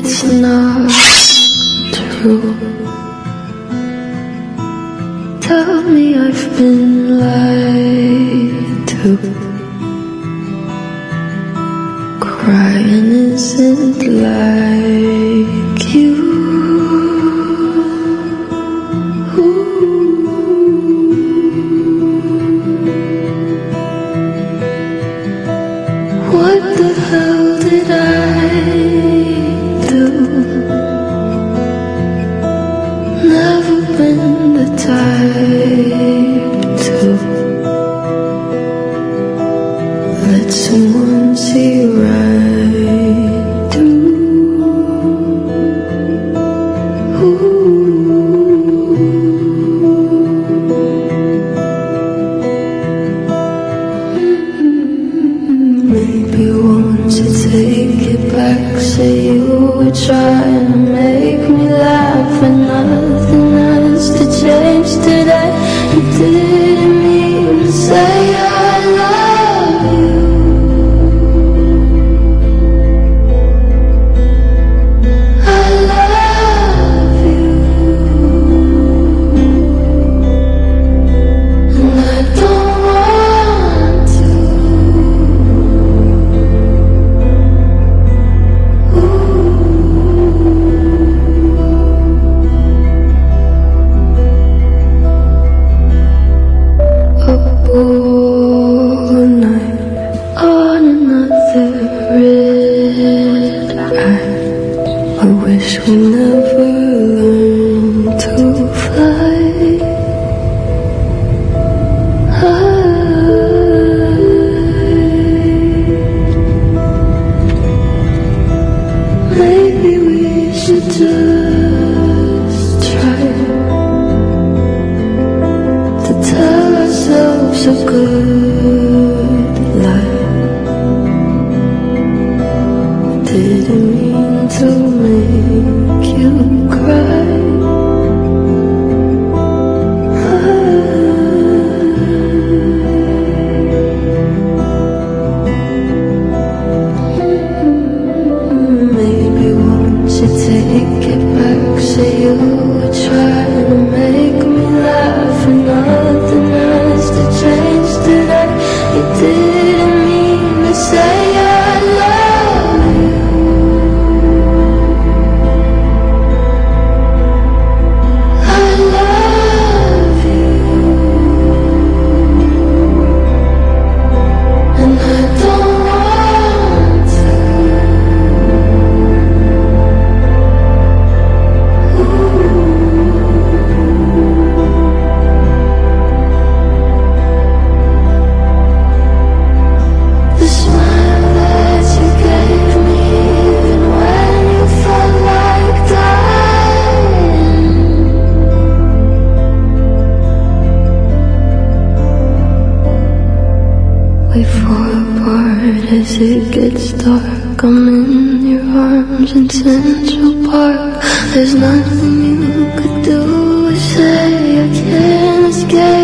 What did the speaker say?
it's not true. Tell me I've been lied to. Crying isn't like you. What the hell did I do? Never been the type to let someone see right through. Maybe won't you take it back? Say you were trying to make me laugh, and nothing has to change today. You didn't mean to say I love you. I love you, and I don't want to. Up all night on another red eye. I wish we never learned to fly. Maybe we should just try to tell ourselves a good lie. Didn't mean to make you cry. Maybe won't you take it back? Say you were trying to make me laugh, and nothing has to change today. You didn't mean to say I love you. I love you, and I don't want to. The smile that you gave me, even when you felt like dying. We fall apart as it gets dark. I'm in your arms in Central Park. There's nothing you could do or say. I can't escape.